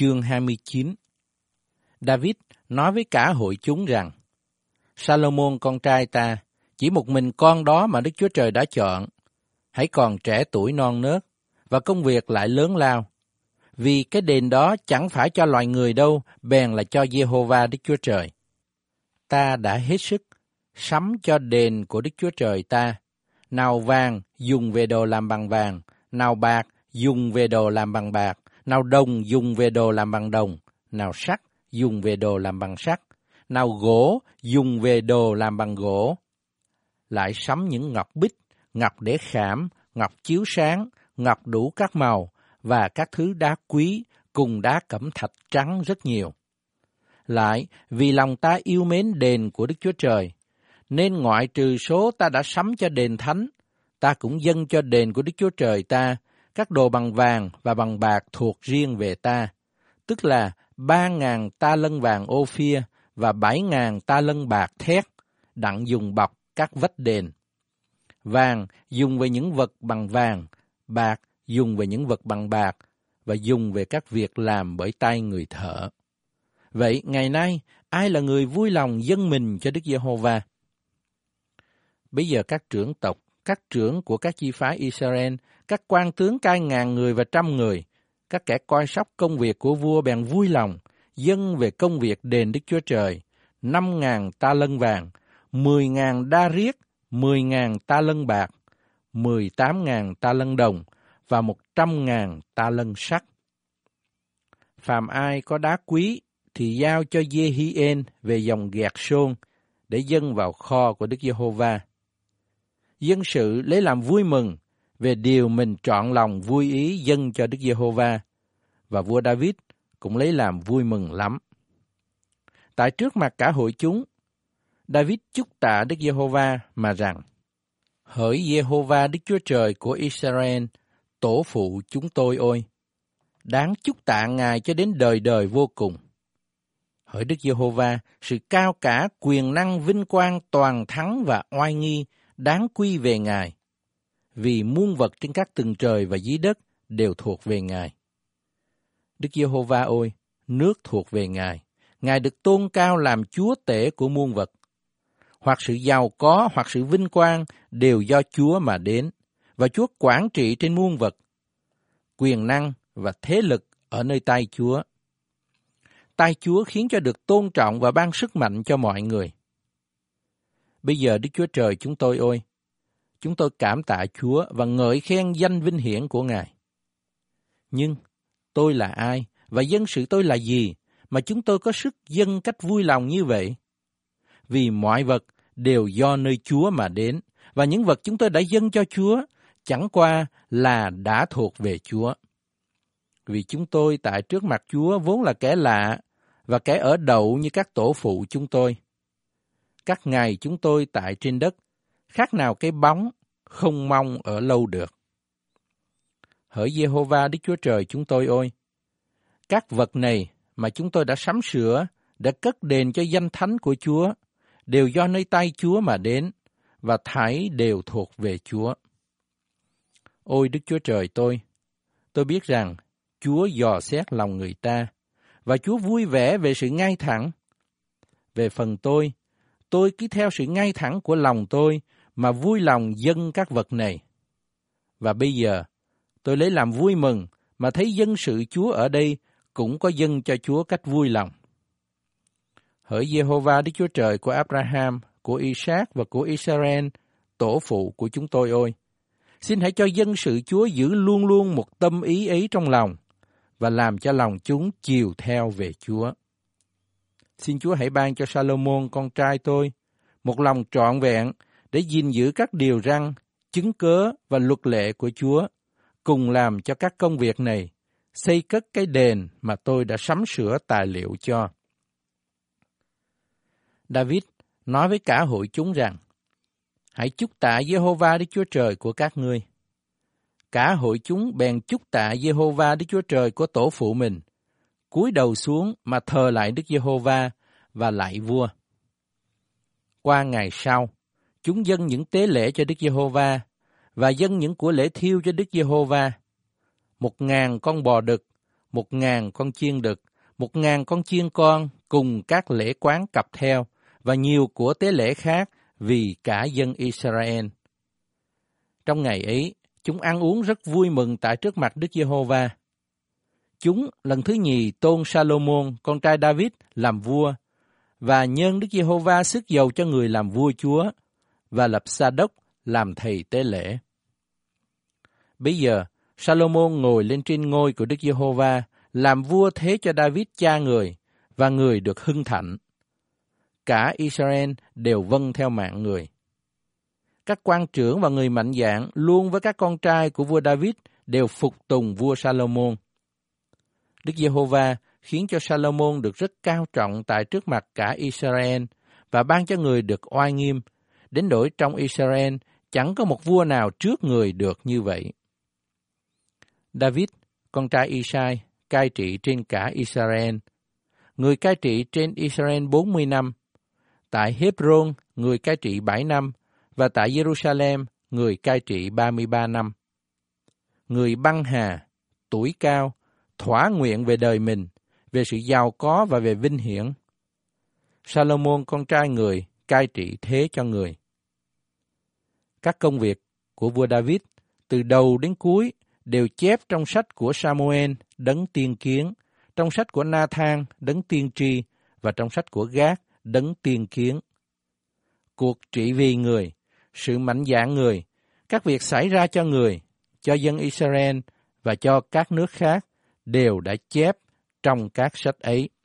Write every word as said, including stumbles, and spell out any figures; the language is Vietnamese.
chương hai mươi chín. David nói với cả hội chúng rằng, Salomon con trai ta, chỉ một mình con đó mà Đức Chúa Trời đã chọn, hãy còn trẻ tuổi non nớt, và công việc lại lớn lao. Vì cái đền đó chẳng phải cho loài người đâu, bèn là cho Giê-hô-va Đức Chúa Trời. Ta đã hết sức sắm cho đền của Đức Chúa Trời ta, nào vàng dùng về đồ làm bằng vàng, nào bạc dùng về đồ làm bằng bạc, nào đồng dùng về đồ làm bằng đồng, nào sắt dùng về đồ làm bằng sắt, nào gỗ dùng về đồ làm bằng gỗ. Lại sắm những ngọc bích, ngọc để khảm, ngọc chiếu sáng, ngọc đủ các màu và các thứ đá quý cùng đá cẩm thạch trắng rất nhiều. Lại, vì lòng ta yêu mến đền của Đức Chúa Trời, nên ngoại trừ số ta đã sắm cho đền thánh, ta cũng dâng cho đền của Đức Chúa Trời ta các đồ bằng vàng và bằng bạc thuộc riêng về ta, tức là ba ngàn ta lân vàng Ophir và bảy ngàn ta lân bạc thét, đặng dùng bọc các vách đền. Vàng dùng về những vật bằng vàng, bạc dùng về những vật bằng bạc, và dùng về các việc làm bởi tay người thợ. Vậy ngày nay, ai là người vui lòng dâng mình cho Đức Giê-hô-va? Bây giờ các trưởng tộc, các trưởng của các chi phái Israel, các quan tướng cai ngàn người và trăm người, các kẻ coi sóc công việc của vua bèn vui lòng dâng về công việc đền Đức Chúa Trời năm ngàn ta lân vàng, mười ngàn đa riết, mười ngàn ta lân bạc, mười tám ngàn ta lân đồng và một trăm ngàn ta lân sắt. Phàm ai có đá quý thì giao cho Giê-hi-en về dòng Gẹt-sôn để dâng vào kho của Đức Giê-hô-va. Dân sự lấy làm vui mừng về điều mình trọn lòng vui ý dâng cho Đức Giê-hô-va, và vua David cũng lấy làm vui mừng lắm. Tại trước mặt cả hội chúng, David chúc tạ Đức Giê-hô-va mà rằng, hỡi Giê-hô-va Đức Chúa Trời của Israel, tổ phụ chúng tôi ôi, đáng chúc tạ Ngài cho đến đời đời vô cùng. Hỡi Đức Giê-hô-va, sự cao cả, quyền năng, vinh quang, toàn thắng và oai nghi đáng quy về Ngài, vì muôn vật trên các tầng trời và dưới đất đều thuộc về Ngài. Đức Giê-hô-va ôi, nước thuộc về Ngài, Ngài được tôn cao làm Chúa tể của muôn vật. Hoặc sự giàu có, hoặc sự vinh quang đều do Chúa mà đến, và Chúa quản trị trên muôn vật. Quyền năng và thế lực ở nơi tay Chúa. Tay Chúa khiến cho được tôn trọng và ban sức mạnh cho mọi người. Bây giờ Đức Chúa Trời chúng tôi ơi, chúng tôi cảm tạ Chúa và ngợi khen danh vinh hiển của Ngài. Nhưng tôi là ai và dân sự tôi là gì mà chúng tôi có sức dâng cách vui lòng như vậy? Vì mọi vật đều do nơi Chúa mà đến, và những vật chúng tôi đã dâng cho Chúa chẳng qua là đã thuộc về Chúa. Vì chúng tôi tại trước mặt Chúa vốn là kẻ lạ và kẻ ở đậu như các tổ phụ chúng tôi. Các ngày chúng tôi tại trên đất, khác nào cái bóng, không mong ở lâu được. Hỡi Giê-hô-va Đức Chúa Trời chúng tôi ơi, các vật này mà chúng tôi đã sắm sửa, đã cất đền cho danh thánh của Chúa, đều do nơi tay Chúa mà đến, và thảy đều thuộc về Chúa. Ôi Đức Chúa Trời tôi, tôi biết rằng Chúa dò xét lòng người ta, và Chúa vui vẻ về sự ngay thẳng. Về phần tôi, tôi cứ theo sự ngay thẳng của lòng tôi mà vui lòng dâng các vật này. Và bây giờ, tôi lấy làm vui mừng mà thấy dân sự Chúa ở đây cũng có dâng cho Chúa cách vui lòng. Hỡi Giê-hô-va Đức Chúa Trời của Abraham, của Isaac và của Israel, tổ phụ của chúng tôi ơi, xin hãy cho dân sự Chúa giữ luôn luôn một tâm ý ấy trong lòng, và làm cho lòng chúng chiều theo về Chúa. Xin Chúa hãy ban cho Salomon con trai tôi một lòng trọn vẹn để gìn giữ các điều răn, chứng cớ và luật lệ của Chúa, cùng làm cho các công việc này, xây cất cái đền mà tôi đã sắm sửa tài liệu cho. David nói với cả hội chúng rằng, hãy chúc tạ Giê-hô-va Đức Chúa Trời của các ngươi. Cả hội chúng bèn chúc tạ Giê-hô-va Đức Chúa Trời của tổ phụ mình, cúi đầu xuống mà thờ lại Đức Giê-hô-va và lạy vua. Qua ngày sau, chúng dâng những tế lễ cho Đức Giê-hô-va và dâng những của lễ thiêu cho Đức Giê-hô-va. Một ngàn con bò đực, một ngàn con chiên đực, một ngàn con chiên con cùng các lễ quán cặp theo và nhiều của tế lễ khác vì cả dân Israel. Trong ngày ấy, chúng ăn uống rất vui mừng tại trước mặt Đức Giê-hô-va. Chúng lần thứ nhì tôn Salomon, con trai David, làm vua, và nhân Đức Giê-hô-va sức dầu cho người làm vua chúa, và lập Sa-đốc làm thầy tế lễ. Bây giờ, Salomon ngồi lên trên ngôi của Đức Giê-hô-va, làm vua thế cho David cha người, và người được hưng thạnh. Cả Israel đều vâng theo mạng người. Các quan trưởng và người mạnh dạn luôn với các con trai của vua David đều phục tùng vua Salomon. Đức Giê-hô-va khiến cho Salomon được rất cao trọng tại trước mặt cả Israel và ban cho người được oai nghiêm, đến nỗi trong Israel chẳng có một vua nào trước người được như vậy. David, con trai Isai, cai trị trên cả Israel. Người cai trị trên Israel bốn mươi năm. Tại Hebron, người cai trị bảy năm, và tại Jerusalem, người cai trị ba mươi ba năm. Người băng hà, tuổi cao, thỏa nguyện về đời mình, về sự giàu có và về vinh hiển. Salomon, con trai người, cai trị thế cho người. Các công việc của vua David, từ đầu đến cuối, đều chép trong sách của Samuel, đấng tiên kiến, trong sách của Nathan, đấng tiên tri, và trong sách của Gad, đấng tiên kiến. Cuộc trị vì người, sự mạnh dạn người, các việc xảy ra cho người, cho dân Israel và cho các nước khác đều đã chép trong các sách ấy.